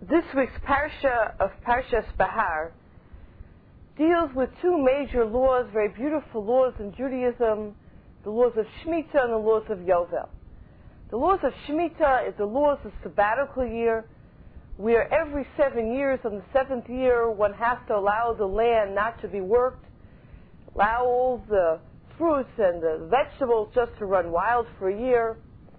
This week's parsha of Parshas Bahar deals with two major laws, very beautiful laws in Judaism, the laws of Shemitah and the laws of Yovel. The laws of Shemitah is the laws of sabbatical year, where every 7 years, on the 7th year, one has to allow the land not to be worked, allow all the fruits and the vegetables just to run wild for a year,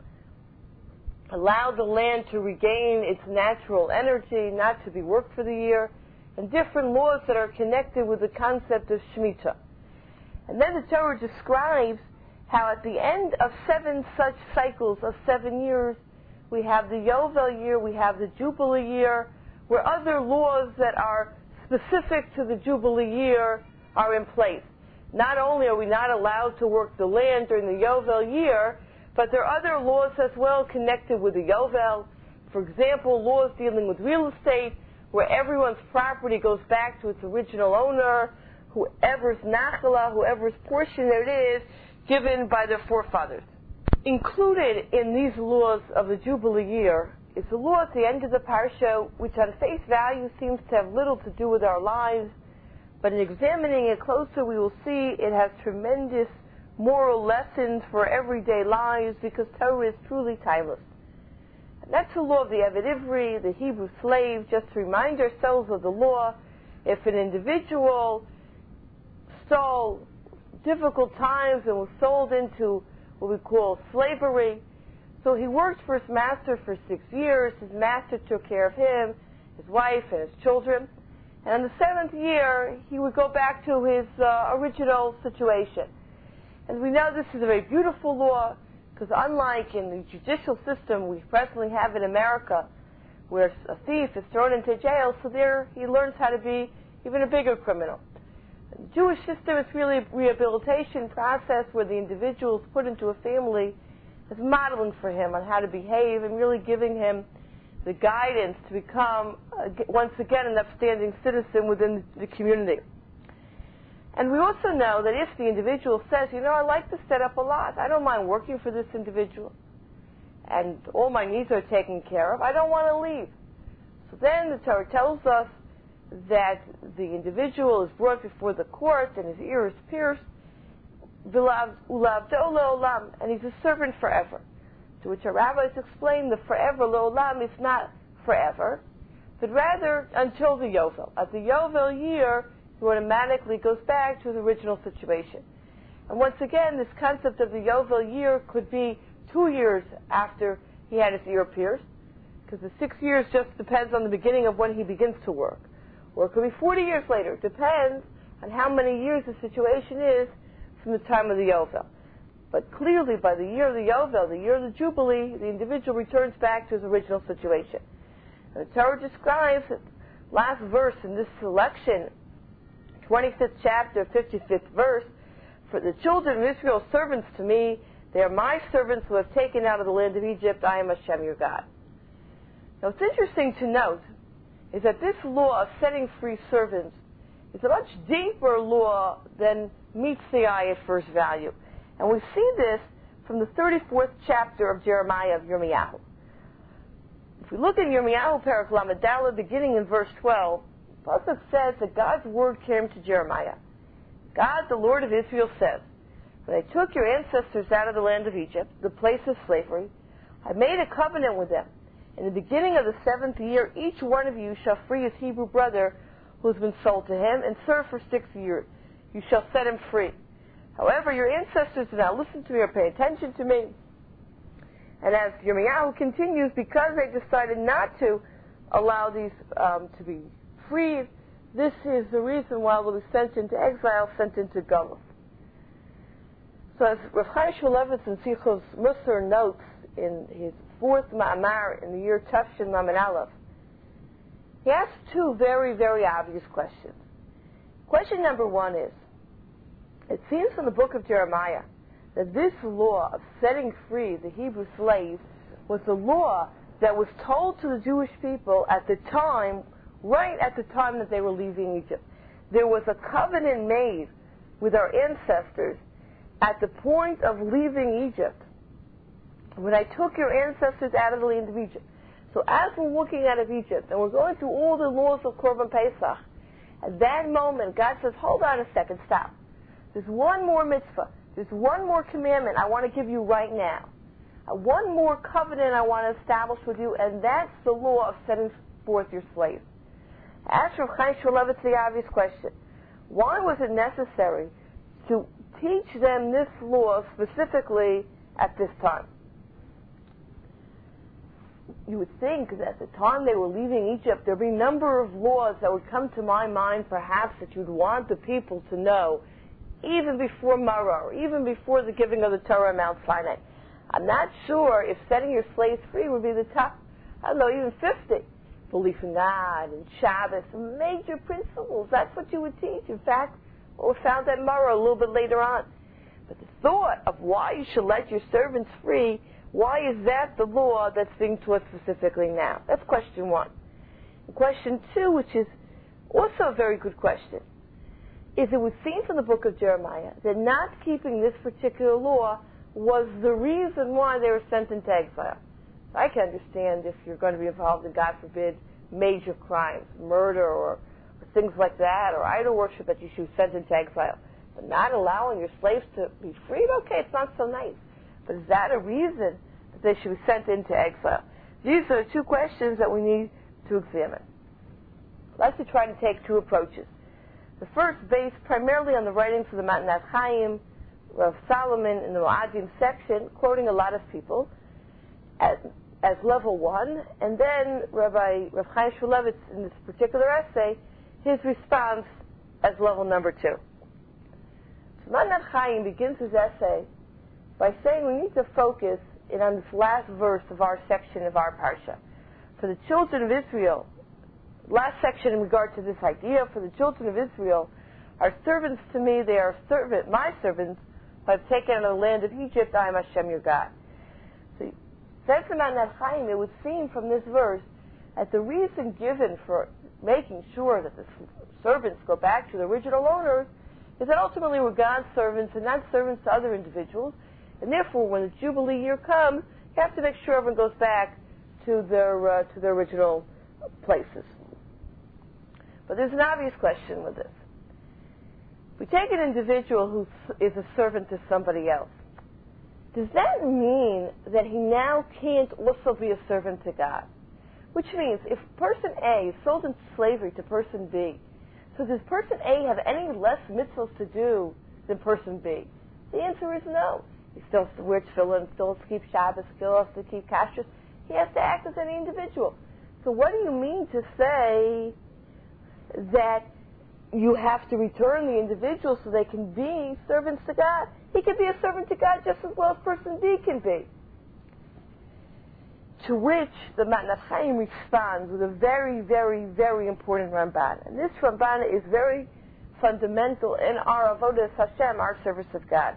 allow the land to regain its natural energy, not to be worked for the year, and different laws that are connected with the concept of Shemitah. And then the Torah describes how at the end of 7 such cycles of 7 years, we have the Yovel year, we have the Jubilee year, where other laws that are specific to the Jubilee year are in place. Not only are we not allowed to work the land during the Yovel year, but there are other laws as well connected with the Yovel. For example, laws dealing with real estate, where everyone's property goes back to its original owner, whoever's nachala, whoever's portion it is, given by their forefathers. Included in these laws of the Jubilee year is a law at the end of the parsha, which on face value seems to have little to do with our lives, but in examining it closer, we will see it has tremendous moral lessons for everyday lives, because Torah is truly timeless. And that's the law of the Eved Ivri, the Hebrew slave. Just to remind ourselves of the law, if an individual stole difficult times and was sold into what we call slavery, so he worked for his master for 6 years, his master took care of him, his wife, and his children, and on the 7th year, he would go back to his original situation. And we know this is a very beautiful law, because unlike in the judicial system we presently have in America, where a thief is thrown into jail, so there he learns how to be even a bigger criminal. In the Jewish system, it's really a rehabilitation process where the individual is put into a family as modeling for him on how to behave and really giving him the guidance to become, once again, an upstanding citizen within the community. And we also know that if the individual says, I like this setup a lot, I don't mind working for this individual, and all my needs are taken care of, I don't want to leave. So then the Torah tells us that the individual is brought before the court and his ear is pierced, and he's a servant forever. To which our rabbis explain the forever le'olam is not forever, but rather until the Yovel. At the Yovel year, he automatically goes back to the original situation. And once again, this concept of the Yovel year could be 2 years after he had his ear pierced, because the 6 years just depends on the beginning of when he begins to work. Or it could be 40 years later. It depends on how many years the situation is from the time of the Yovel. But clearly, by the year of the Yovel, the year of the Jubilee, the individual returns back to his original situation. And the Torah describes the last verse in this selection, 25th chapter, 55th verse, for the children of Israel, servants to me, they are my servants who have taken out of the land of Egypt, I am Hashem your God. Now what's interesting to note is that this law of setting free servants is a much deeper law than meets the eye at first value. And we see this from the 34th chapter of Jeremiah of Yirmiyahu. If we look in Yirmiyahu, Perek Lamed Daled, beginning in verse 12, the Pasuk says that God's word came to Jeremiah. God, the Lord of Israel, says, when I took your ancestors out of the land of Egypt, the place of slavery, I made a covenant with them. In the beginning of the 7th year, each one of you shall free his Hebrew brother who has been sold to him and serve for 6 years. You shall set him free. However, your ancestors did not listen to me or pay attention to me. And as Yirmiyahu continues, because they decided not to allow these to be freed, this is the reason why they were sent into exile, sent into Golus. So as Rav Chaim Shmulevitz in Sichos Musar notes in his 4th Ma'amar in the year Tafshin Lamed Aleph, he asks two very, very obvious questions. Question number one is, it seems from the book of Jeremiah that this law of setting free the Hebrew slaves was a law that was told to the Jewish people at the time, right at the time that they were leaving Egypt. There was a covenant made with our ancestors at the point of leaving Egypt. When I took your ancestors out of the land of Egypt. So as we're walking out of Egypt and we're going through all the laws of Korban Pesach, at that moment God says, hold on a second, stop. There's one more mitzvah. There's one more commandment I want to give you right now. One more covenant I want to establish with you, and that's the law of setting forth your slaves. Ask Rav Chaim Shmulevitz the obvious question. Why was it necessary to teach them this law specifically at this time? You would think that at the time they were leaving Egypt, there would be a number of laws that would come to my mind, perhaps, that you'd want the people to know, even before Marah, or even before the giving of the Torah on Mount Sinai. I'm not sure if setting your slaves free would be the top, I don't know, even 50. Belief in God and Shabbos, major principles. That's what you would teach. In fact, we found that Marah a little bit later on. But the thought of why you should let your servants free, why is that the law that's being taught specifically now? That's question one. And question two, which is also a very good question, is it would seem from the book of Jeremiah that not keeping this particular law was the reason why they were sent into exile. I can understand if you're going to be involved in, God forbid, major crimes, murder or things like that, or idol worship, that you should be sent into exile. But not allowing your slaves to be freed, okay, it's not so nice. But is that a reason that they should be sent into exile? These are the two questions that we need to examine. I'd like to try to take two approaches. The first, based primarily on the writings of the Matnas Chaim, Rav Solomon in the Moadim section, quoting a lot of people, as level one, and then Rav Chaim Shmulevitz in this particular essay, his response as level number two. So Matnas Chaim begins his essay by saying we need to focus in on this last verse of our section of our parsha. For the children of Israel, last section in regard to this idea, for the children of Israel are servants to me, they are my servants, who I've taken out of the land of Egypt, I am Hashem your God. So, says the Matnas Chaim, it would seem from this verse that the reason given for making sure that the servants go back to the original owners is that ultimately we're God's servants and not servants to other individuals, and therefore when the Jubilee year comes, you have to make sure everyone goes back to their original places. But there's an obvious question with this. If we take an individual who is a servant to somebody else, does that mean that he now can't also be a servant to God? Which means if person A is sold into slavery to person B, so does person A have any less mitzvahs to do than person B? The answer is no. He still has to wear tefillin, still has to keep Shabbos, still has to keep kashrus. He has to act as any individual. So what do you mean to say that you have to return the individual so they can be servants to God? He can be a servant to God just as well as person B can be. To which the Matnas Chaim responds with a very, very, very important Ramban. And this Ramban is very fundamental in our avodas Hashem, our service of God.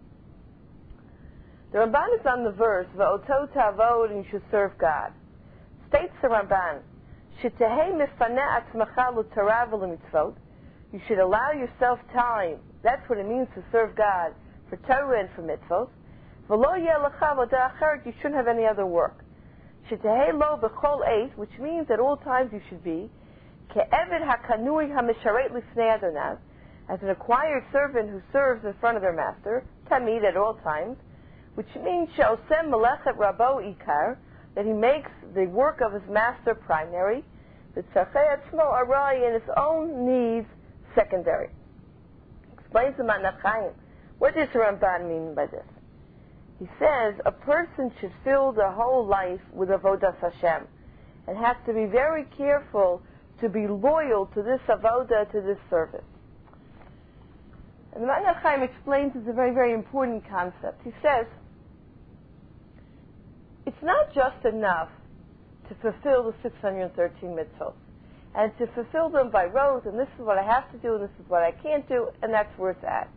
The Ramban is on the verse, V'oto ta'avod, and you should serve God. States the Ramban, Sh'tehei mifaneh atzmacha l'torah v'lemitzvot, you should allow yourself time, that's what it means to serve God, for Torah and for mitzvot. V'lo yeh lecha avodah acheret, you shouldn't have any other work. Sh'tehei lo b'chol eis, which means at all times you should be, ke'eved hakanui hamisharet lifnei adonav, as an acquired servant who serves in front of their master, tamid at all times, which means she'osem melechet rabo ikar, that he makes the work of his master primary, v'tzarchei atzmo arai, and his own needs secondary. Explains the Matnas Chaim. What does the Ramban mean by this? He says a person should fill their whole life with avodas Hashem, and has to be very careful to be loyal to this avodah, to this service. And the Matnas Chaim explains it's a very, very important concept. He says, it's not just enough to fulfill the 613 mitzvot, and to fulfill them by rote, and this is what I have to do, and this is what I can't do, and that's where it's at.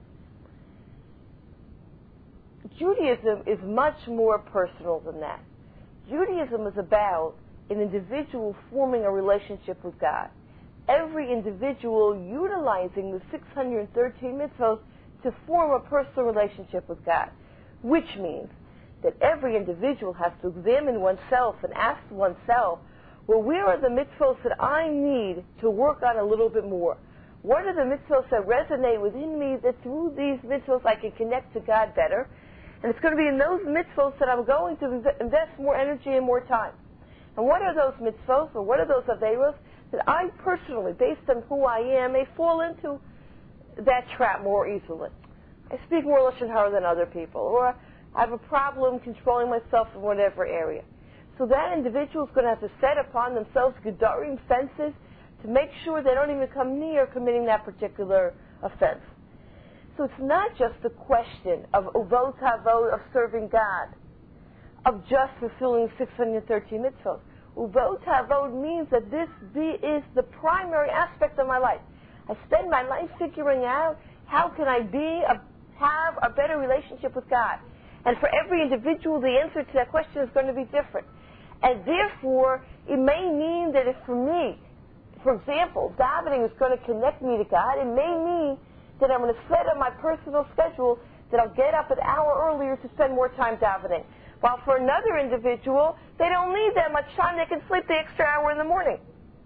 Judaism is much more personal than that. Judaism is about an individual forming a relationship with God. Every individual utilizing the 613 mitzvot to form a personal relationship with God, which means that every individual has to examine oneself and ask oneself, well, where are the mitzvahs that I need to work on a little bit more? What are the mitzvahs that resonate within me that through these mitzvahs I can connect to God better? And it's going to be in those mitzvahs that I'm going to invest more energy and more time. And what are those mitzvahs, or what are those averos that I personally, based on who I am, may fall into that trap more easily? I speak more Lashon Hara than other people, or I have a problem controlling myself in whatever area. So that individual is going to have to set upon themselves gedarim, fences, to make sure they don't even come near committing that particular offense. So it's not just a question of uvot havot, of serving God, of just fulfilling 613 mitzvot. Uvot havot means that this is the primary aspect of my life. I spend my life figuring out how can I have a better relationship with God. And for every individual, the answer to that question is going to be different. And therefore, it may mean that if for me, for example, davening is going to connect me to God, it may mean that I'm going to set on my personal schedule that I'll get up an hour earlier to spend more time davening. While for another individual, they don't need that much time. They can sleep the extra hour in the morning.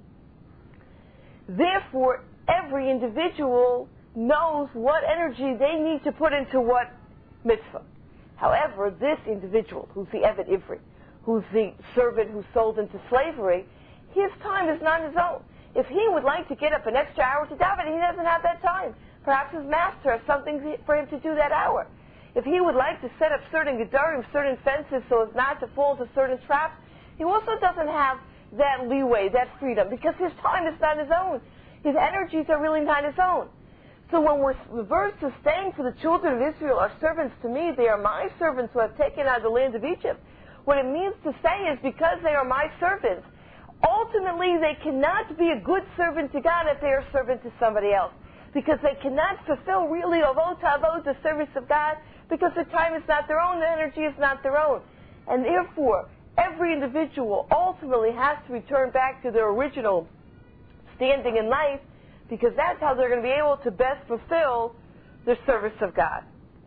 Therefore, every individual knows what energy they need to put into what mitzvah. However, this individual, who's the Eved Ivri, who's the servant who's sold into slavery, his time is not his own. If he would like to get up an extra hour to daven, he doesn't have that time. Perhaps his master has something for him to do that hour. If he would like to set up certain gedarim, certain fences, so as not to fall into certain traps, he also doesn't have that leeway, that freedom, because his time is not his own. His energies are really not his own. So when the verse is saying for the children of Israel are servants to me, they are my servants who have taken out of the land of Egypt, what it means to say is because they are my servants, ultimately they cannot be a good servant to God if they are a servant to somebody else. Because they cannot fulfill really avot havot, the service of God, because the time is not their own, the energy is not their own. And therefore, every individual ultimately has to return back to their original standing in life, because that's how they're going to be able to best fulfill their service of God.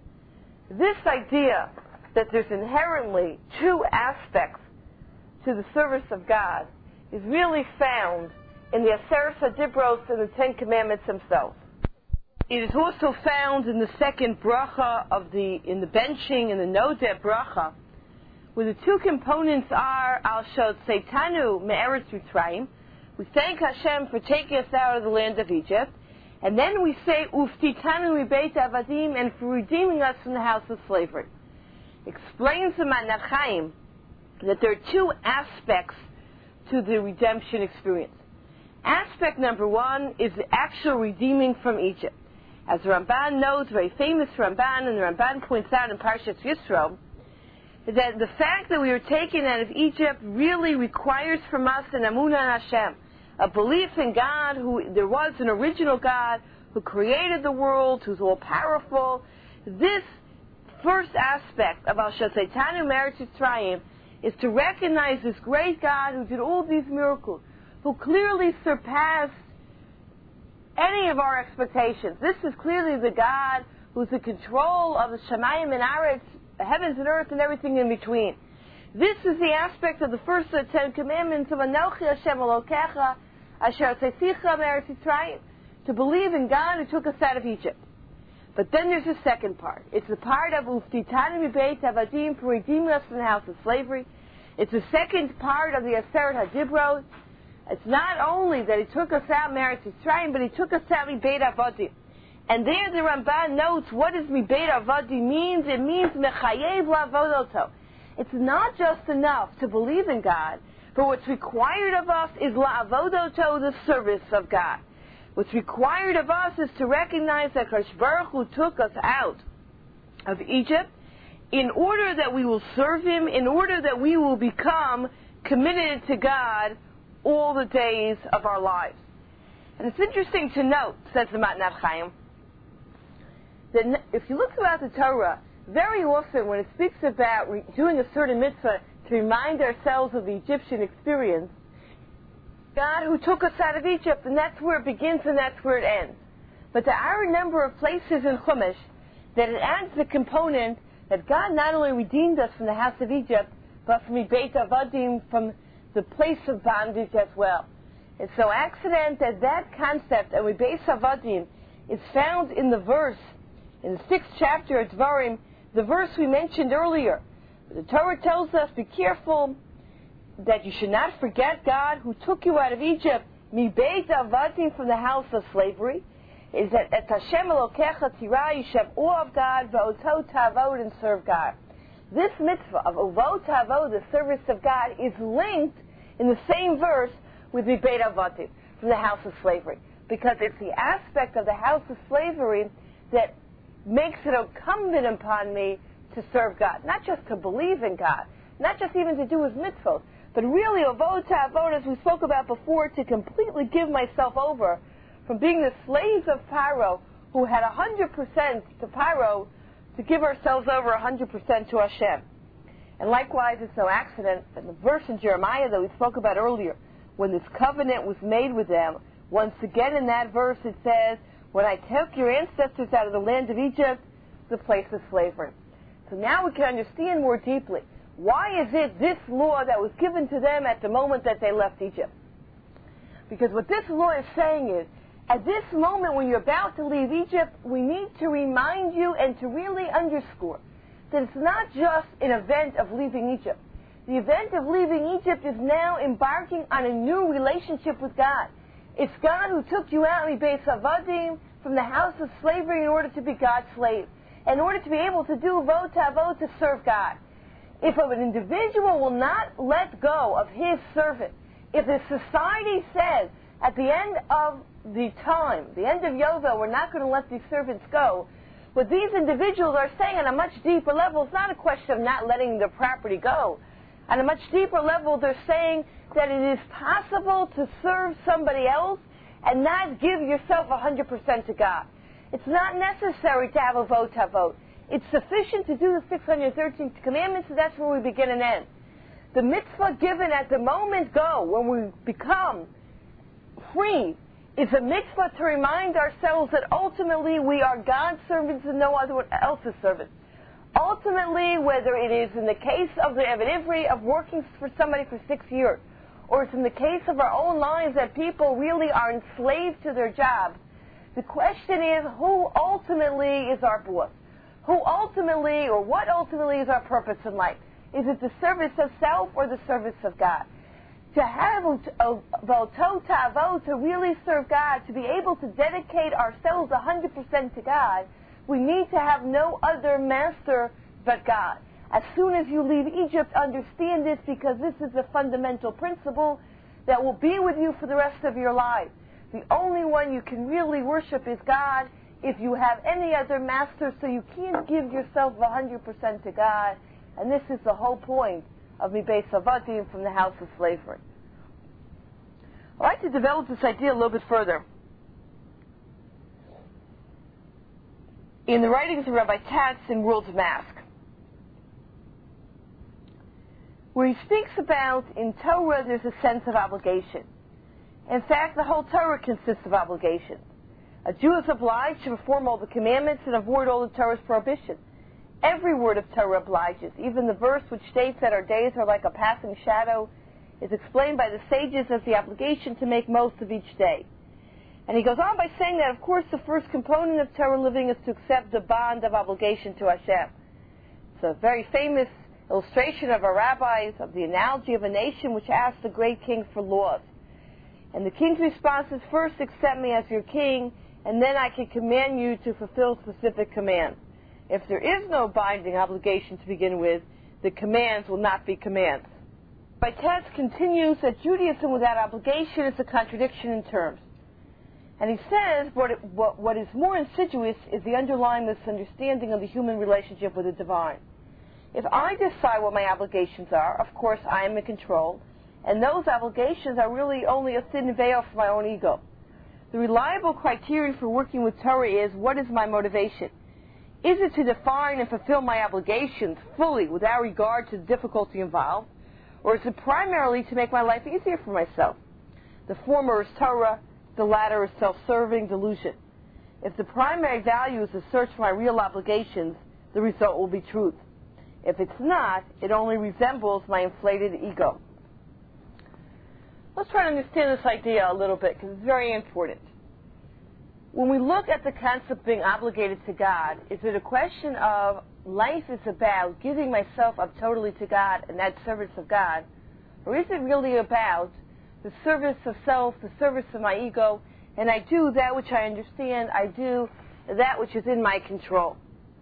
This idea that there's inherently two aspects to the service of God is really found in the Aseret HaDibros and the Ten Commandments themselves. It is also found in the second bracha in the benching and the Nodeh bracha, where the two components are Al Shotzatanu Me'eretz Mitzrayim. We thank Hashem for taking us out of the land of Egypt, and then we say Uftitanu Mibeit Avadim, and for redeeming us from the house of slavery. Explains the Matnat Chaim that there are two aspects to the redemption experience. Aspect number one is the actual redeeming from Egypt. As the Ramban knows, very famous Ramban, and the Ramban points out in Parashat Yisro, that the fact that we were taken out of Egypt really requires from us an Amunah on Hashem, a belief in God, who there was an original God who created the world, who's all-powerful. This first aspect of Al Shotzatanu Me'eretz Mitzrayim is to recognize this great God who did all these miracles, who clearly surpassed any of our expectations. This is clearly the God who's in control of the Shemayim and Aretz, the heavens and earth and everything in between. This is the aspect of the first of the Ten Commandments of Anochi Hashem Elokecha Asher Tzeicha Me'eretz Mitzrayim, to believe in God who took us out of Egypt. But then there's a second part. It's the part of Uftitanu Mibeit Avadim, for redeeming us from the house of slavery. It's the second part of the Aseret HaDibros. It's not only that He took us out Me'eretz Mitzrayim, but He took us out Mibeit Avadim. And there the Ramban notes what does Mibeit Avadim means. It means Mechayev La'avodoto. It's not just enough to believe in God, but what's required of us is La'avodoto, the service of God. What's required of us is to recognize that Kadosh Baruch Hu took us out of Egypt in order that we will serve Him, in order that we will become committed to God all the days of our lives. And it's interesting to note, says the Matnat Chaim, that if you look throughout the Torah, very often when it speaks about doing a certain mitzvah to remind ourselves of the Egyptian experience, God who took us out of Egypt, and that's where it begins and that's where it ends. But there are a number of places in Chumash that it adds the component that God not only redeemed us from the house of Egypt, but from Beit Avadim, from the place of bondage as well. It's no accident that that concept of Beit Avadim is found in the verse, in the 6th chapter of Dvarim, the verse we mentioned earlier. The Torah tells us, be careful that you should not forget God who took you out of Egypt, mi Beit Avadim, from the house of slavery. Is that at Hashem Elokecha Tirah, you should have awe of God, v'oto ta'avod, and serve God. This mitzvah of avod ta'avod, the service of God, is linked in the same verse with mi Beit Avadim, from the house of slavery, because it's the aspect of the house of slavery that makes it incumbent upon me to serve God, not just to believe in God, not just even to do His mitzvot, but really avod ta'avod, as we spoke about before, to completely give myself over from being the slaves of Paro, who had 100% to Paro, to give ourselves over 100% to Hashem. And likewise, it's no accident that the verse in Jeremiah that we spoke about earlier, when this covenant was made with them, once again in that verse it says, when I took your ancestors out of the land of Egypt, the place of slavery. So now we can understand more deeply, why is it this law that was given to them at the moment that they left Egypt? Because what this law is saying is, at this moment when you're about to leave Egypt, we need to remind you and to really underscore that it's not just an event of leaving Egypt. The event of leaving Egypt is now embarking on a new relationship with God. It's God who took you out, Beit Avadim, from the house of slavery in order to be God's slave, in order to be able to do avod ta'avod, to serve God. If an individual will not let go of his servant, if the society says at the end of the time, the end of Yovel, we're not going to let these servants go, what these individuals are saying on a much deeper level is not a question of not letting their property go. On a much deeper level, they're saying that it is possible to serve somebody else and not give yourself 100% to God. It's not necessary to have avod ta'avod. It's sufficient to do the 613 commandments, and that's where we begin and end. The mitzvah given at the moment go, when we become free, is a mitzvah to remind ourselves that ultimately we are God's servants and no other else's servants. Ultimately, whether it is in the case of the Eved Ivri of working for somebody for 6 years, or it's in the case of our own lives that people really are enslaved to their jobs, the question is, who ultimately is our boss? Who ultimately, or what ultimately is our purpose in life? Is it the service of self or the service of God? To have v'oto ta'avod, to really serve God, to be able to dedicate ourselves 100% to God, we need to have no other master but God. As soon as you leave Egypt, understand this, because this is a fundamental principle that will be with you for the rest of your life. The only one you can really worship is God. If you have any other master, so you can't give yourself 100% to God. And this is the whole point of Mi Beit Avadim, from the house of slavery. I'd like to develop this idea a little bit further. In the writings of Rabbi Katz in World's Mask, where he speaks about in Torah there's a sense of obligation. In fact, the whole Torah consists of obligation. A Jew is obliged to perform all the commandments and avoid all the Torah's prohibitions. Every word of Torah obliges. Even the verse which states that our days are like a passing shadow is explained by the sages as the obligation to make most of each day. And he goes on by saying that, of course, the first component of Torah living is to accept the bond of obligation to Hashem. It's a very famous illustration of our rabbis, of the analogy of a nation which asks the great king for laws. And the king's response is, first accept me as your king, and then I can command you to fulfill specific commands. If there is no binding obligation to begin with, the commands will not be commands. Rabbi Katz continues that Judaism without obligation is a contradiction in terms. And he says what is more insidious is the underlying misunderstanding of the human relationship with the divine. If I decide what my obligations are, of course I am in control, and those obligations are really only a thin veil for my own ego. The reliable criteria for working with Torah is, what is my motivation? Is it to define and fulfill my obligations fully without regard to the difficulty involved? Or is it primarily to make my life easier for myself? The former is Torah, the latter is self-serving delusion. If the primary value is the search for my real obligations, the result will be truth. If it's not, it only resembles my inflated ego. Let's try to understand this idea a little bit, because it's very important. When we look at the concept of being obligated to God, is it a question of life is about giving myself up totally to God and that service of God? Or is it really about the service of self, the service of my ego, and I do that which I understand, I do that which is in my control?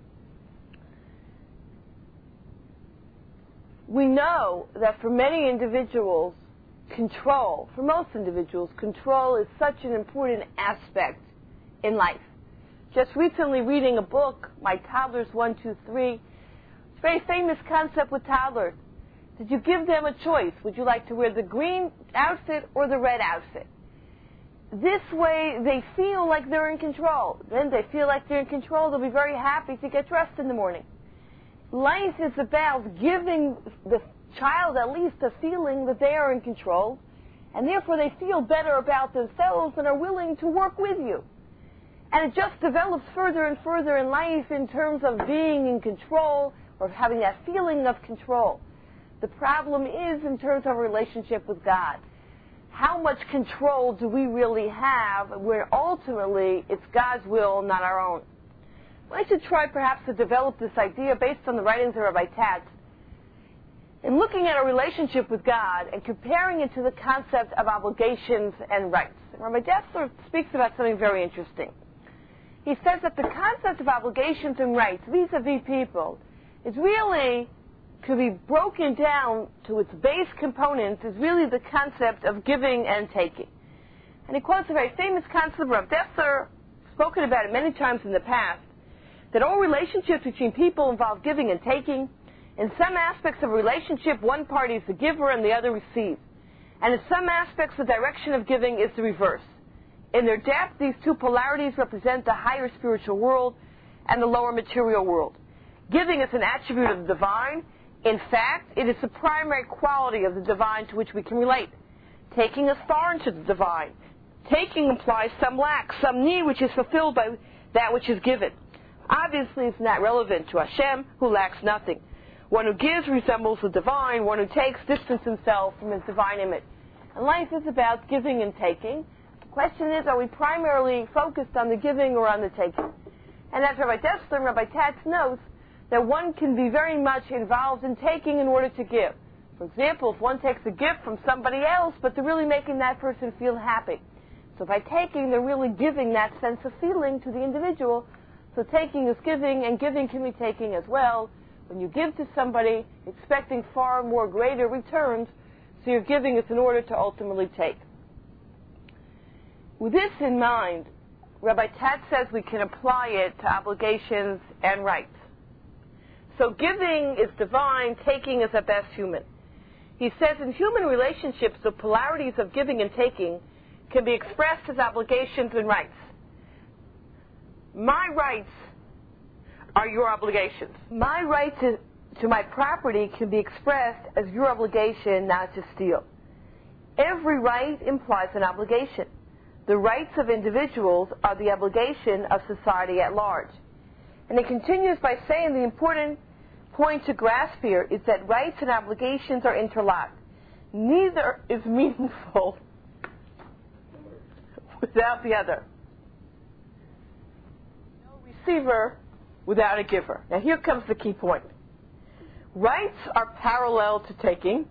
We know that for many individuals, control, for most individuals, control is such an important aspect in life. Just recently reading a book, My Toddlers 1, 2, 3, it's a very famous concept with toddlers. Did you give them a choice? Would you like to wear the green outfit or the red outfit? This way they feel like they're in control. Then they feel like they're in control, they'll be very happy to get dressed in the morning. Life is about giving the child at least a feeling that they are in control, and therefore they feel better about themselves and are willing to work with you. And it just develops further and further in life in terms of being in control or having that feeling of control. The problem is in terms of a relationship with God. How much control do we really have where ultimately it's God's will, not our own? I should try perhaps to develop this idea based on the writings of Rabbi Tatz. In looking at our relationship with God and comparing it to the concept of obligations and rights. Rabbi Dessler speaks about something very interesting. He says that the concept of obligations and rights vis-a-vis people is really, could be broken down to its base components, is really the concept of giving and taking. And he quotes a very famous concept, Rabbi Dessler, spoken about it many times in the past, that all relationships between people involve giving and taking. In some aspects of a relationship, one party is the giver and the other receives. And in some aspects, the direction of giving is the reverse. In their depth, these two polarities represent the higher spiritual world and the lower material world. Giving is an attribute of the divine. In fact, it is the primary quality of the divine to which we can relate. Taking is foreign to the divine. Taking implies some lack, some need which is fulfilled by that which is given. Obviously, it's not relevant to Hashem, who lacks nothing. One who gives resembles the divine. One who takes distances himself from his divine image. And life is about giving and taking. The question is, are we primarily focused on the giving or on the taking? And as Rabbi Dessler and Rabbi Tatz notes, that one can be very much involved in taking in order to give. For example, if one takes a gift from somebody else, but they're really making that person feel happy. So by taking, they're really giving that sense of feeling to the individual. So taking is giving, and giving can be taking as well. When you give to somebody, expecting far more greater returns, so your giving is in order to ultimately take. With this in mind, Rabbi Tatz says we can apply it to obligations and rights. So giving is divine, taking is at best human. He says in human relationships, the polarities of giving and taking can be expressed as obligations and rights. My rights are your obligations. My right to my property can be expressed as your obligation not to steal. Every right implies an obligation. The rights of individuals are the obligation of society at large. And it continues by saying the important point to grasp here is that rights and obligations are interlocked. Neither is meaningful without the other. No receiver without a giver. Now here comes the key point. Rights are parallel to taking,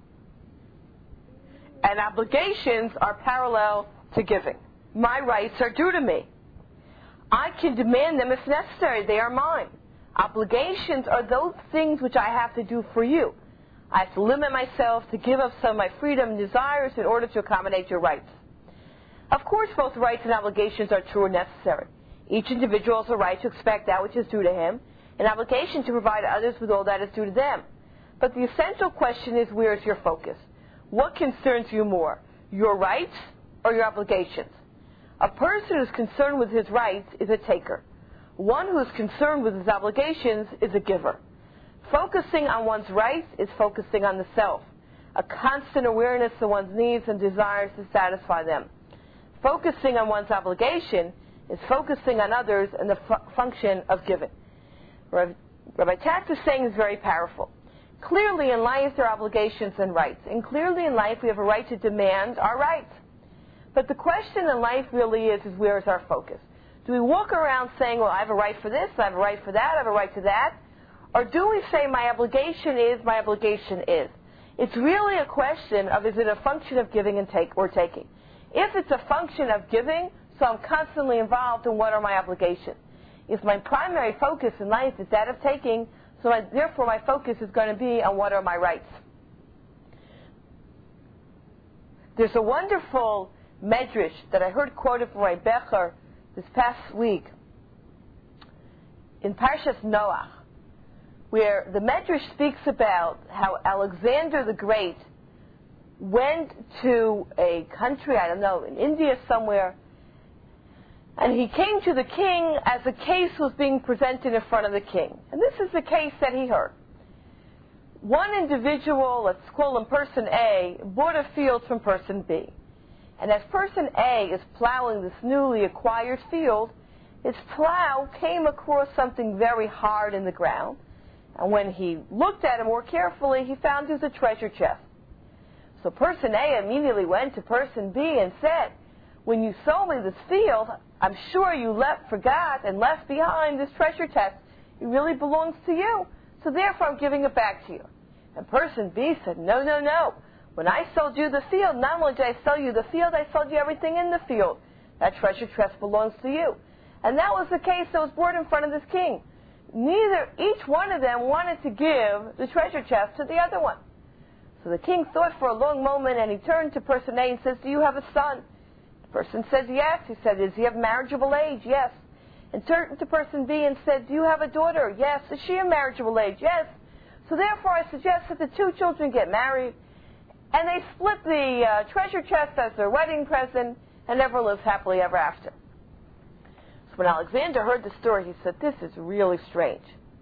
and obligations are parallel to giving. My rights are due to me. I can demand them if necessary. They are mine. Obligations are those things which I have to do for you. I have to limit myself to give up some of my freedom and desires in order to accommodate your rights. Of course, both rights and obligations are true and necessary. Each individual has a right to expect that which is due to him, an obligation to provide others with all that is due to them. But the essential question is, where is your focus? What concerns you more, your rights or your obligations? A person who is concerned with his rights is a taker. One who is concerned with his obligations is a giver. Focusing on one's rights is focusing on the self, a constant awareness of one's needs and desires to satisfy them. Focusing on one's obligation is focusing on others and the function of giving. Rabbi Tatz is saying is very powerful. Clearly in life there are obligations and rights, and clearly in life we have a right to demand our rights. But the question in life really is where is our focus? Do we walk around saying, well, I have a right for this, I have a right for that, I have a right to that? Or do we say my obligation is, my obligation is? It's really a question of, is it a function of giving and taking? If it's a function of giving, so I'm constantly involved in what are my obligations. If my primary focus in life is that of taking, so therefore my focus is going to be on what are my rights. There's a wonderful medrash that I heard quoted from Rabbi Becher this past week in Parshas Noach, where the medrash speaks about how Alexander the Great went to a country, I don't know, in India somewhere, and he came to the king as a case was being presented in front of the king. And this is the case that he heard. One individual, let's call him person A, bought a field from person B. And as person A is plowing this newly acquired field, his plow came across something very hard in the ground. And when he looked at it more carefully, he found it was a treasure chest. So person A immediately went to person B and said, when you sold me this field, I'm sure you forgot and left behind this treasure chest. It really belongs to you. So therefore I'm giving it back to you. And person B said, no, no, no. When I sold you the field, not only did I sell you the field, I sold you everything in the field. That treasure chest belongs to you. And that was the case that was brought in front of this king. Each one of them wanted to give the treasure chest to the other one. So the king thought for a long moment, and he turned to person A and says, do you have a son? The person says yes. He said, is he of marriageable age? Yes. And turned to person B and said, do you have a daughter? Yes. Is she of marriageable age? Yes. So therefore I suggest that the two children get married, and they split the treasure chest as their wedding present, and never lives happily ever after. So when Alexander heard the story, he said, this is really strange.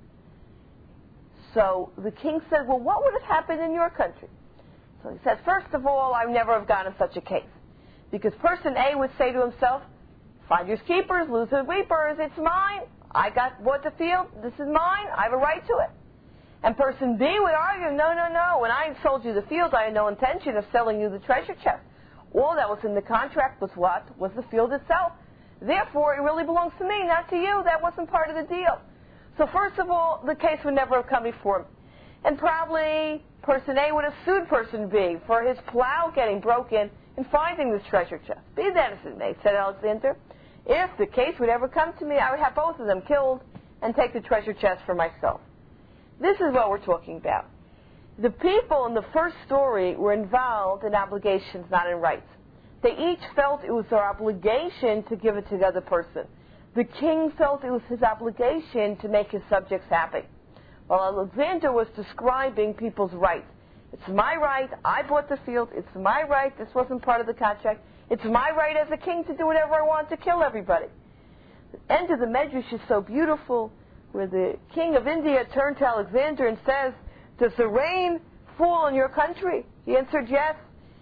So the king said, well, what would have happened in your country? So he said, first of all, I never have gotten such a case. Because person A would say to himself, finders keepers, losers weepers, it's mine. I bought the field, this is mine, I have a right to it. And person B would argue, no, no, no, when I sold you the field, I had no intention of selling you the treasure chest. All that was in the contract was what? Was the field itself. Therefore, it really belongs to me, not to you. That wasn't part of the deal. So first of all, the case would never have come before me. And probably person A would have sued person B for his plow getting broken and finding this treasure chest. Be that as it may, said Alexander, if the case would ever come to me, I would have both of them killed and take the treasure chest for myself. This is what we're talking about. The people in the first story were involved in obligations, not in rights. They each felt it was their obligation to give it to the other person. The king felt it was his obligation to make his subjects happy. While Alexander was describing people's rights. It's my right, I bought the field, it's my right, this wasn't part of the contract, it's my right as a king to do whatever I want to kill everybody. The end of the Medrash is so beautiful, where the king of India turned to Alexander and says, does the rain fall in your country? He answered yes.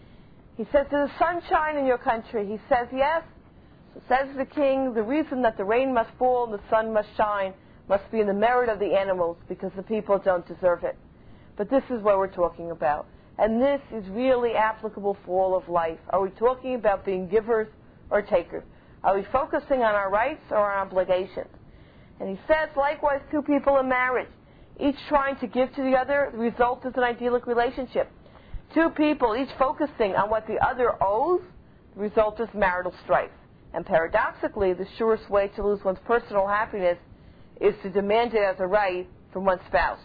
He says, does the sun shine in your country? He says yes. So says the king, the reason that the rain must fall and the sun must shine must be in the merit of the animals, because the people don't deserve it. But this is what we're talking about. And this is really applicable for all of life. Are we talking about being givers or takers? Are we focusing on our rights or our obligations? And he says, likewise, two people in marriage, each trying to give to the other, the result is an idyllic relationship. Two people, each focusing on what the other owes, the result is marital strife. And paradoxically, the surest way to lose one's personal happiness is to demand it as a right from one's spouse.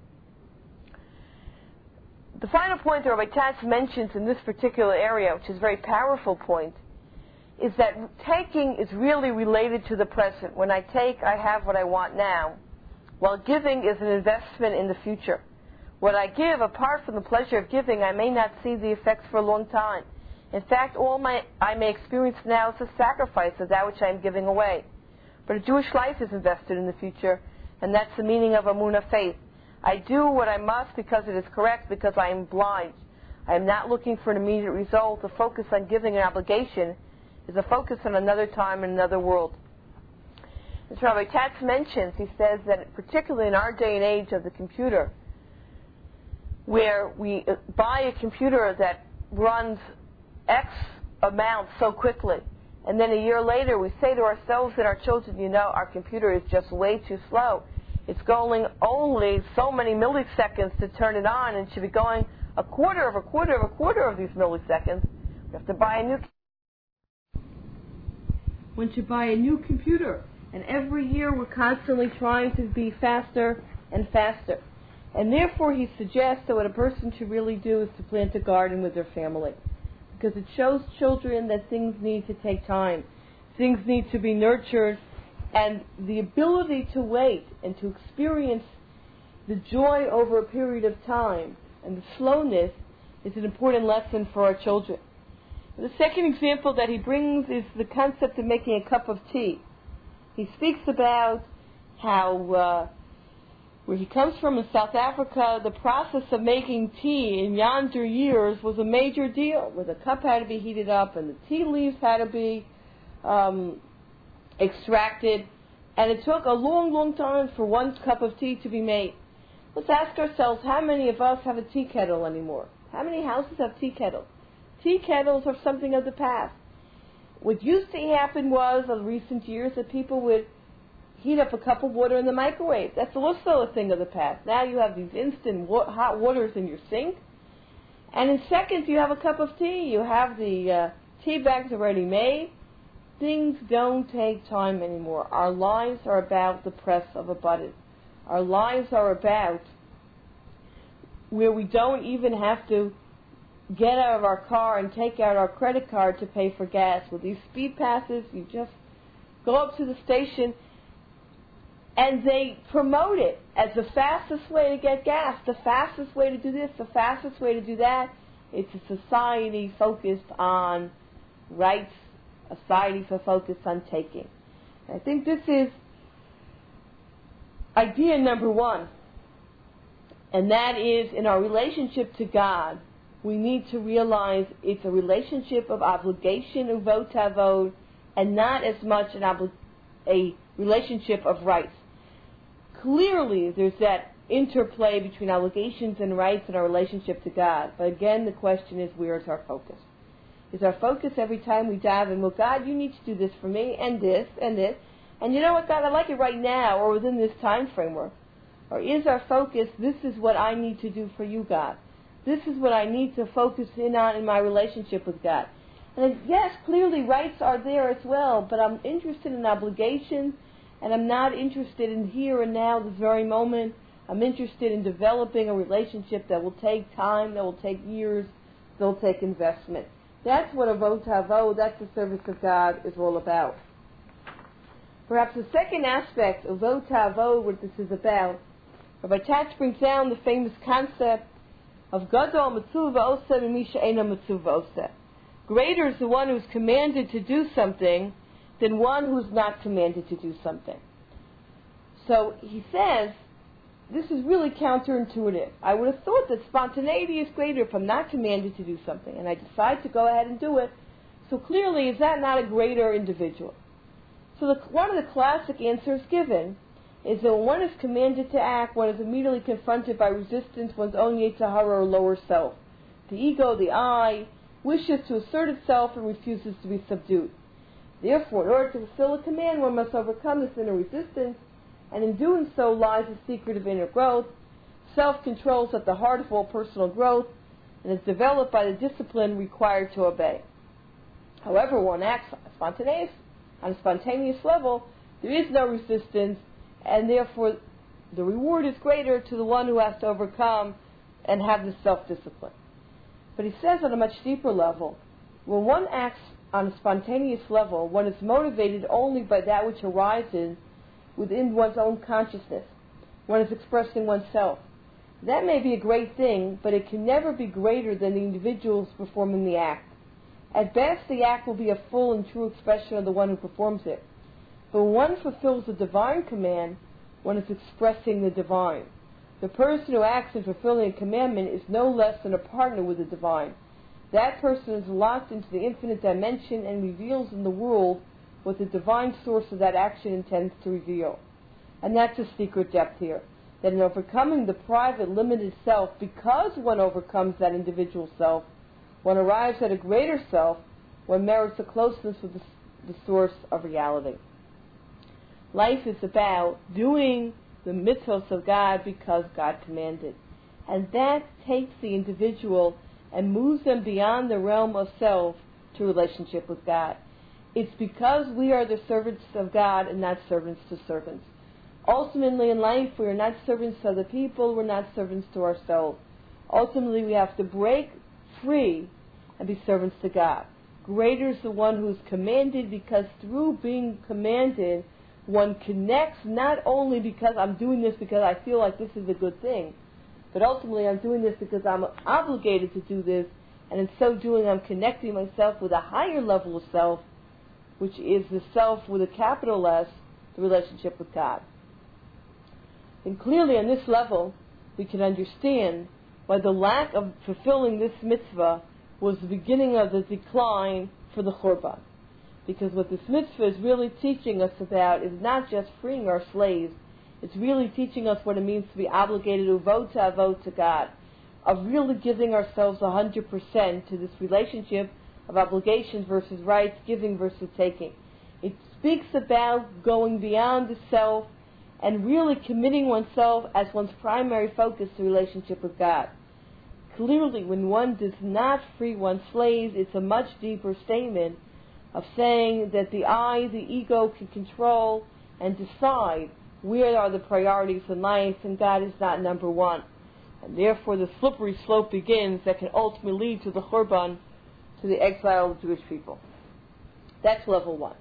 The final point that Rabbi Tatz mentions in this particular area, which is a very powerful point, is that taking is really related to the present. When I take, I have what I want now, while giving is an investment in the future. What I give, apart from the pleasure of giving, I may not see the effects for a long time. In fact, all I may experience now is a sacrifice of that which I am giving away. But a Jewish life is invested in the future, and that's the meaning of Emunah, faith. I do what I must because it is correct, because I am obliged. I am not looking for an immediate result. The focus on giving an obligation is a focus on another time and another world. As Rabbi Katz mentions, he says that particularly in our day and age of the computer, where we buy a computer that runs X amount so quickly, and then a year later we say to ourselves and our children, you know, our computer is just way too slow. It's going only so many milliseconds to turn it on, and it should be going a quarter of these milliseconds. We have to buy a new computer. One should buy a new computer. And every year we're constantly trying to be faster and faster. And therefore he suggests that what a person should really do is to plant a garden with their family. Because it shows children that things need to take time. Things need to be nurtured. And the ability to wait and to experience the joy over a period of time and the slowness is an important lesson for our children. The second example that he brings is the concept of making a cup of tea. He speaks about how, where he comes from in South Africa, the process of making tea in yonder years was a major deal, where the cup had to be heated up and the tea leaves had to be extracted, and it took a long, long time for one cup of tea to be made. Let's ask ourselves, how many of us have a tea kettle anymore? How many houses have tea kettles? Tea kettles are something of the past. What used to happen was, in recent years, that people would heat up a cup of water in the microwave. That's also a thing of the past. Now you have these instant hot waters in your sink, and in seconds you have a cup of tea. You have the tea bags already made. Things don't take time anymore. Our lives are about the press of a button. Our lives are about where we don't even have to get out of our car and take out our credit card to pay for gas. With these speed passes, you just go up to the station and they promote it as the fastest way to get gas, the fastest way to do this, the fastest way to do that. It's a society focused on rights, a society focused on taking. I think this is idea number one, and that is in our relationship to God, we need to realize it's a relationship of obligation, uvot tavod, and not as much a relationship of rights. Clearly, there's that interplay between obligations and rights in our relationship to God. But again, the question is, where is our focus? Is our focus every time we daven, well, God, you need to do this for me, and this, and this, and you know what, God, I like it right now, or within this time framework? Or is our focus, this is what I need to do for you, God? This is what I need to focus in on in my relationship with God. And yes, clearly rights are there as well, but I'm interested in obligations, and I'm not interested in here and now, this very moment. I'm interested in developing a relationship that will take time, that will take years, that will take investment. That's what uvot tavod, that's the service of God, is all about. Perhaps the second aspect of uvot tavod, what this is about, Rabbi Katz brings down the famous concept of Gadol Mitzuva Oseh Misha Eina Mitzuva Oseh. Greater is the one who is commanded to do something than one who is not commanded to do something. So he says, this is really counterintuitive. I would have thought that spontaneity is greater if I'm not commanded to do something, and I decide to go ahead and do it. So clearly, is that not a greater individual? So one of the classic answers given is that when one is commanded to act, one is immediately confronted by resistance, one's own Yetzer Hara or lower self. The ego, the I, wishes to assert itself and refuses to be subdued. Therefore, in order to fulfill a command, one must overcome this inner resistance, and in doing so lies the secret of inner growth. Self-control is at the heart of all personal growth, and is developed by the discipline required to obey. However, one acts on a spontaneous level, there is no resistance, and therefore the reward is greater to the one who has to overcome and have the self-discipline. But he says on a much deeper level, when one acts on a spontaneous level, one is motivated only by that which arises within one's own consciousness. One is expressing oneself. That may be a great thing, but it can never be greater than the individuals performing the act. At best, the act will be a full and true expression of the one who performs it. But when one fulfills the divine command, one is expressing the divine. The person who acts in fulfilling a commandment is no less than a partner with the divine. That person is locked into the infinite dimension and reveals in the world what the divine source of that action intends to reveal. And that's a secret depth here. That in overcoming the private, limited self, because one overcomes that individual self, one arrives at a greater self, one merits a closeness with the source of reality. Life is about doing the mitzvahs of God because God commanded. And that takes the individual and moves them beyond the realm of self to relationship with God. It's because we are the servants of God and not servants to servants. Ultimately in life, we are not servants to other people, we're not servants to ourselves. Ultimately, we have to break free and be servants to God. Greater is the one who is commanded, because through being commanded, one connects not only because I'm doing this because I feel like this is a good thing, but ultimately I'm doing this because I'm obligated to do this, and in so doing I'm connecting myself with a higher level of self, which is the self with a capital S, the relationship with God. And clearly on this level, we can understand why the lack of fulfilling this mitzvah was the beginning of the decline for the Churban. Because what this mitzvah is really teaching us about is not just freeing our slaves, it's really teaching us what it means to be obligated to God, of really giving ourselves 100% to this relationship of obligations versus rights, giving versus taking. It speaks about going beyond the self and really committing oneself as one's primary focus to relationship with God. Clearly, when one does not free one's slaves, it's a much deeper statement of saying that the I, the ego, can control and decide where are the priorities in life, and God is not number one. And therefore the slippery slope begins that can ultimately lead to the Churban, to the exile of the Jewish people. That's level one.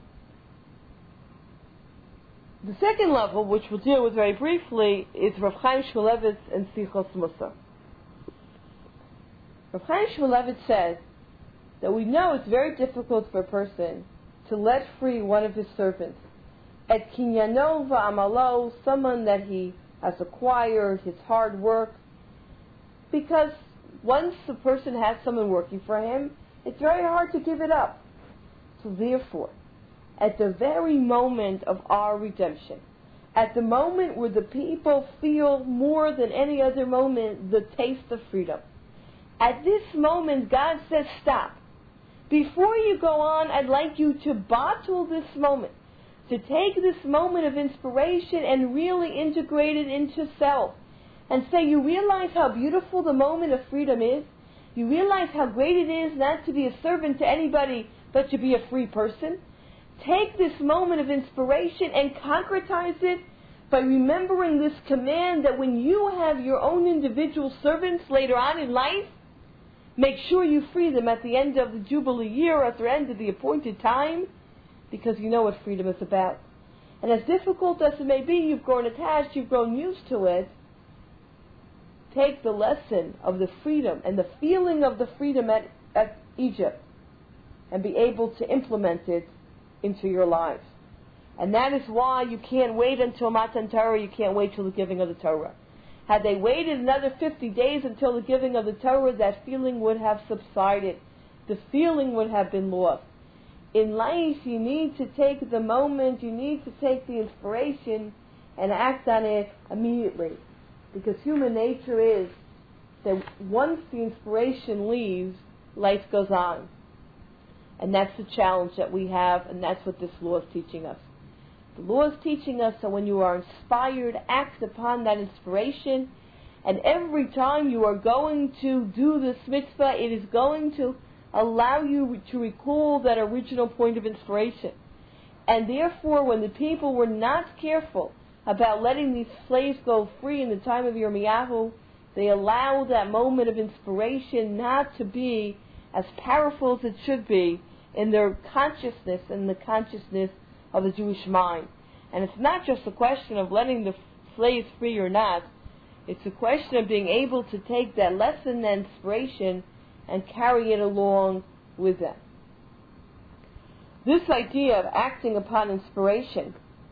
The second level, which we'll deal with very briefly, is Rav Chaim Shmulevitz and Sichos Musar. Rav Chaim Shmulevitz says that we know it's very difficult for a person to let free one of his servants, et kinyano va'amalo, someone that he has acquired, his hard work, because once a person has someone working for him, it's very hard to give it up. So therefore, at the very moment of our redemption, at the moment where the people feel more than any other moment the taste of freedom, at this moment God says stop. Before you go on, I'd like you to bottle this moment, to take this moment of inspiration and really integrate it into self, and say, you realize how beautiful the moment of freedom is? You realize how great it is not to be a servant to anybody, but to be a free person? Take this moment of inspiration and concretize it by remembering this command that when you have your own individual servants later on in life, make sure you free them at the end of the Jubilee year, or at the end of the appointed time, because you know what freedom is about. And as difficult as it may be, you've grown attached, you've grown used to it. Take the lesson of the freedom and the feeling of the freedom at Egypt and be able to implement it into your lives. And that is why you can't wait until Matan Torah, you can't wait till the giving of the Torah. Had they waited another 50 days until the giving of the Torah, that feeling would have subsided. The feeling would have been lost. In life, you need to take the moment, you need to take the inspiration and act on it immediately. Because human nature is that once the inspiration leaves, life goes on. And that's the challenge that we have, and that's what this law is teaching us. The law is teaching us that when you are inspired, act upon that inspiration, and every time you are going to do this mitzvah, it is going to allow you to recall that original point of inspiration. And therefore, when the people were not careful about letting these slaves go free in the time of Yirmiyahu, they allowed that moment of inspiration not to be as powerful as it should be in their consciousness and the consciousness of the Jewish mind. And it's not just a question of letting the slaves free or not, it's a question of being able to take that lesson, that inspiration, and carry it along with them. This idea of acting upon inspiration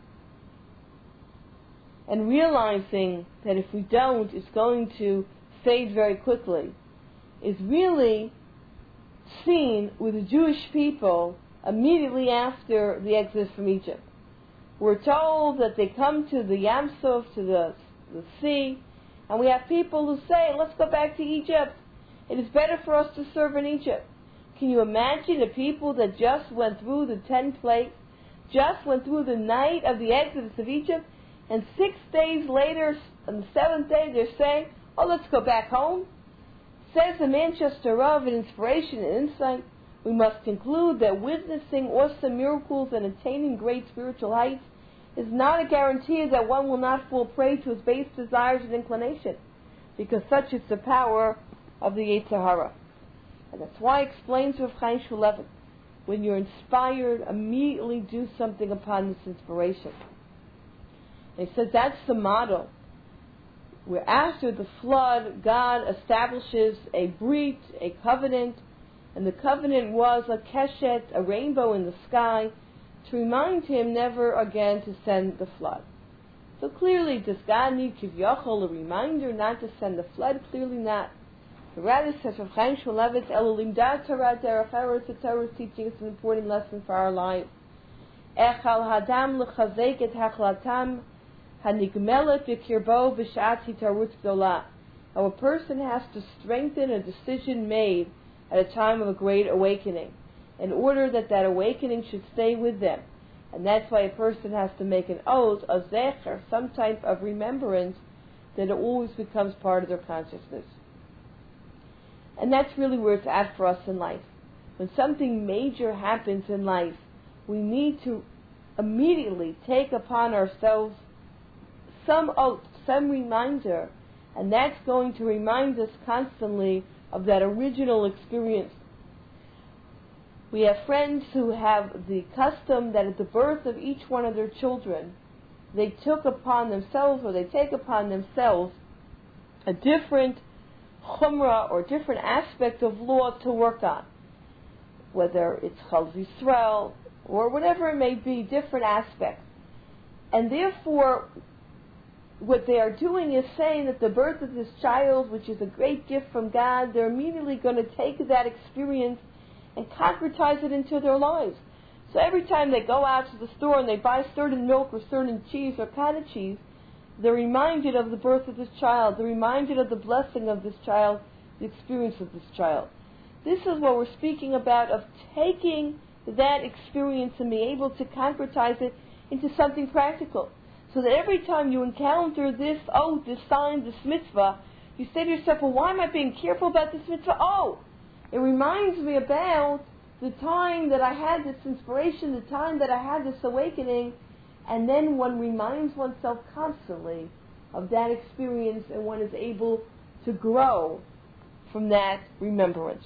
and realizing that if we don't, it's going to fade very quickly, is really seen with the Jewish people immediately after the exodus from Egypt. We're told that they come to the Yam Suf, to the sea, and we have people who say, let's go back to Egypt. It is better for us to serve in Egypt. Can you imagine the people that just went through the 10 plagues, just went through the night of the exodus of Egypt, and 6 days later, on the 7th day, they're saying, oh, let's go back home? Says the Manchester Rav in Inspiration and Insight, we must conclude that witnessing awesome miracles and attaining great spiritual heights is not a guarantee that one will not fall prey to his base desires and inclination, because such is the power of the Yetzer Hara. And that's why it explains Rav Chaim Shmulevitz, when you're inspired, immediately do something upon this inspiration. And he says that's the model, where after the flood, God establishes a brit, a covenant, and the covenant was a keshet, a rainbow in the sky, to remind him never again to send the flood. So clearly, does God need kivyachol, a reminder not to send the flood? Clearly not. But rather, says Rav Chaim Shmulevitz, Elolim dat Torah derech eretz, the Torah is teaching us an important lesson for our lives. Echal hadam lechazek et hachlatam hanigmelet v'kirbo b'shat hitarutz gdolah. How a person has to strengthen a decision made at a time of a great awakening, in order that that awakening should stay with them. And that's why a person has to make an oath, a zecher, some type of remembrance, that it always becomes part of their consciousness. And that's really where it's at for us in life. When something major happens in life, we need to immediately take upon ourselves some oath, some reminder, and that's going to remind us constantly of that original experience. We have friends who have the custom that at the birth of each one of their children, they took upon themselves, or they take upon themselves, a different chumrah or different aspect of law to work on. Whether it's Chal Yisrael or whatever it may be, different aspects. And therefore, what they are doing is saying that the birth of this child, which is a great gift from God, they're immediately going to take that experience and concretize it into their lives. So every time they go out to the store and they buy certain milk or certain cheese or cottage cheese, they're reminded of the birth of this child. They're reminded of the blessing of this child, the experience of this child. This is what we're speaking about, of taking that experience and being able to concretize it into something practical. So that every time you encounter this oath, this sign, this mitzvah, you say to yourself, well, why am I being careful about this mitzvah? Oh, it reminds me about the time that I had this inspiration, the time that I had this awakening, and then one reminds oneself constantly of that experience, and one is able to grow from that remembrance.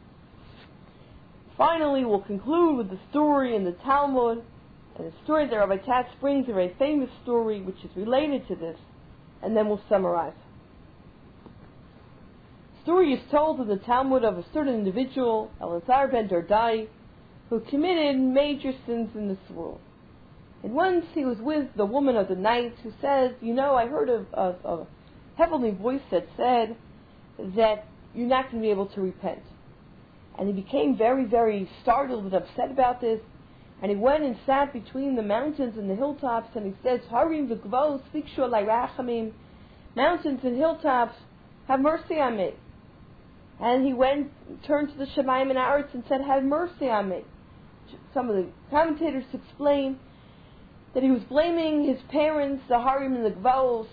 Finally, we'll conclude with the story in the Talmud, and the story that Rabbi Katz brings, a very famous story which is related to this, and then we'll summarize. The story is told in the Talmud of a certain individual, Elazar ben Dardai, who committed major sins in this world. And once he was with the woman of the night who says, you know, I heard of a heavenly voice that said that you're not going to be able to repent. And he became very, very startled and upset about this. And he went and sat between the mountains and the hilltops, and he says, Harim v'gvos, fikshu alai rachamim, mountains and hilltops, have mercy on me. And he went, turned to the Shemayim and Aretz and said, have mercy on me. Some of the commentators explain that he was blaming his parents, the Harim and the Gvos,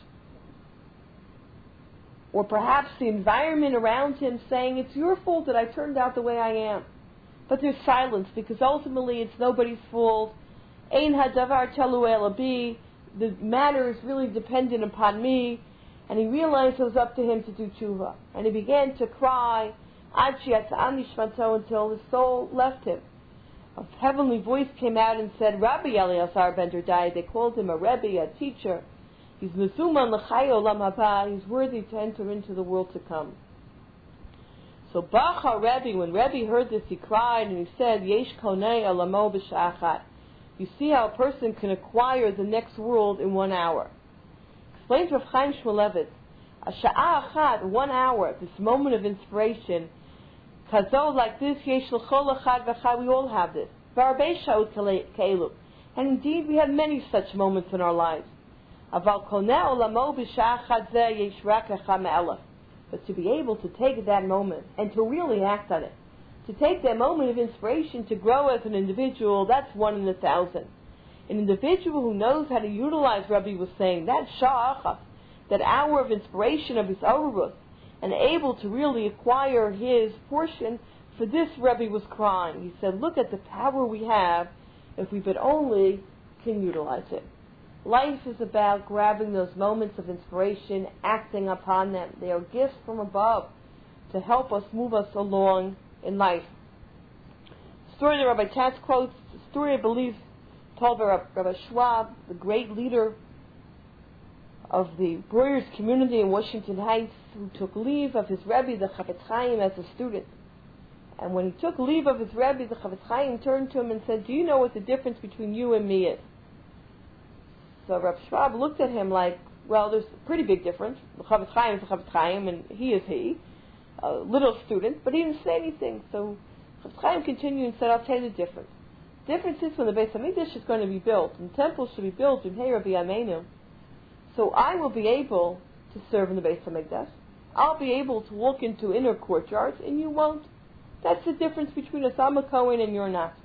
or perhaps the environment around him, saying, it's your fault that I turned out the way I am. But there's silence, because ultimately it's nobody's fault. Ein hadavar telu ela bi. The matter is really dependent upon me. And he realized it was up to him to do tshuva. And he began to cry, ad sheyatzah nishmato, until his soul left him. A heavenly voice came out and said, Rabbi Elazar ben Dardai, they called him a Rebbe, a teacher. He's mezuman l'chai olam haba. He's worthy to enter into the world to come. So Bacha Rebbe, when Rebbe heard this, he cried and he said, Yesh konei alamo b'sha'achat. You see how a person can acquire the next world in 1 hour. Explains Rav Chaim Shmulevitz, a sha'achat, 1 hour, this moment of inspiration, Kazo, like this, yesh l'chol echad v'echad, we all have this. V'arbei sha'ot ke'elu. And indeed, we have many such moments in our lives. Aval koneh olamo b'sha'ah chad zeh yesh rak echad me'elef. But to be able to take that moment and to really act on it, to take that moment of inspiration to grow as an individual, that's 1 in 1,000. An individual who knows how to utilize, Rabbi was saying, that sha'achas, that hour of inspiration of his overruth, and able to really acquire his portion, for this Rabbi was crying. He said, look at the power we have if we but only can utilize it. Life is about grabbing those moments of inspiration, acting upon them. They are gifts from above to help us move us along in life. The story that Rabbi Katz quotes, the story I believe told by Rabbi Schwab, the great leader of the Breuers community in Washington Heights, who took leave of his Rebbe, the Chafetz Chaim, as a student. And when he took leave of his Rebbe, the Chafetz Chaim turned to him and said, do you know what the difference between you and me is? So Rabbi Schwab looked at him like, well, there's a pretty big difference. The Chafetz Chaim is the Chafetz Chaim, and he is he, a little student, but he didn't say anything. So Chafetz Chaim continued and said, I'll tell you the difference. The difference is when the Beis HaMikdash is going to be built, and the temple should be built in Hey Rabbi Yameinu, so I will be able to serve in the Beis HaMikdash. I'll be able to walk into inner courtyards, and you won't. That's the difference between us. I'm a Kohen and you're not.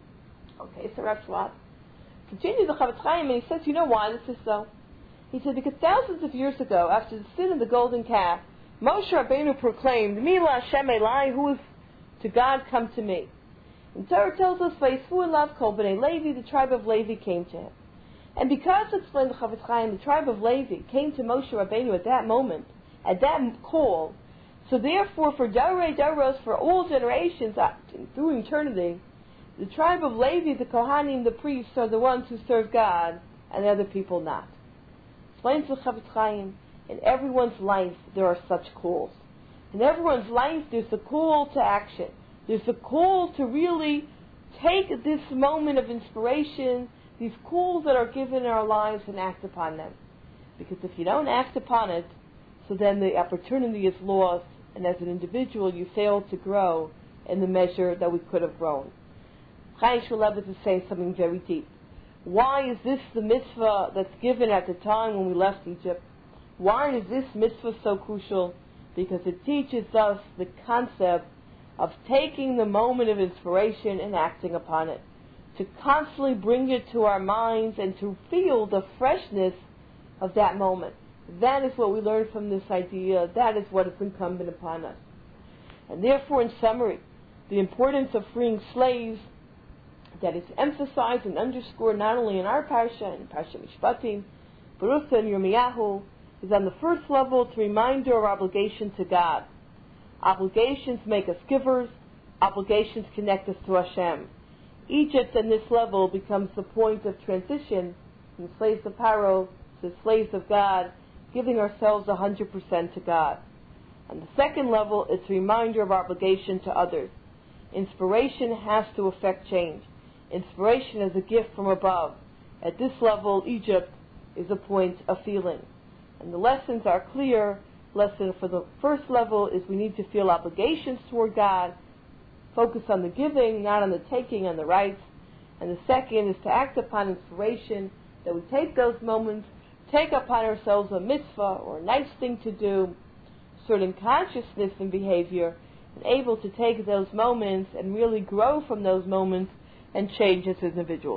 Okay, so Rav Schwab continues the Chafetz Chaim, and he says, you know why this is so? He said, because thousands of years ago, after the sin of the golden calf, Moshe Rabbeinu proclaimed, Mila Hashem Elai, who is to God, come to me. And Torah tells us, Vayisvu elav kol bnei Levi, the tribe of Levi came to him. And because, explained the Chafetz Chaim, the tribe of Levi came to Moshe Rabbeinu at that moment, at that call, so therefore for Darei Daros, for all generations, through eternity, the tribe of Levi, the Kohanim, the priests, are the ones who serve God, and the other people not. Explains the Chafetz Chaim, in everyone's life there are such calls. In everyone's life there's a call to action. There's a call to really take this moment of inspiration, these calls that are given in our lives, and act upon them. Because if you don't act upon it, so then the opportunity is lost, and as an individual you fail to grow in the measure that we could have grown. Chaim Shmulevitz is saying something very deep. Why is this the mitzvah that's given at the time when we left Egypt? Why is this mitzvah so crucial? Because it teaches us the concept of taking the moment of inspiration and acting upon it, to constantly bring it to our minds and to feel the freshness of that moment. That is what we learn from this idea. That is what is incumbent upon us. And therefore, in summary, the importance of freeing slaves that is emphasized and underscored not only in our parsha, in Parsha Mishpatim, but also in Yirmiyahu, is on the first level to remind our obligation to God. Obligations make us givers. Obligations connect us to Hashem. Egypt, on this level, becomes the point of transition from the slaves of Paro to the slaves of God, giving ourselves 100% to God. On the second level, it's a reminder of our obligation to others. Inspiration has to affect change. Inspiration is a gift from above. At this level, Egypt is a point of feeling. And the lessons are clear. Lesson for the first level is we need to feel obligations toward God, focus on the giving, not on the taking and the rights. And the second is to act upon inspiration, that we take those moments, take upon ourselves a mitzvah or a nice thing to do, certain consciousness and behavior, and able to take those moments and really grow from those moments and change as individuals.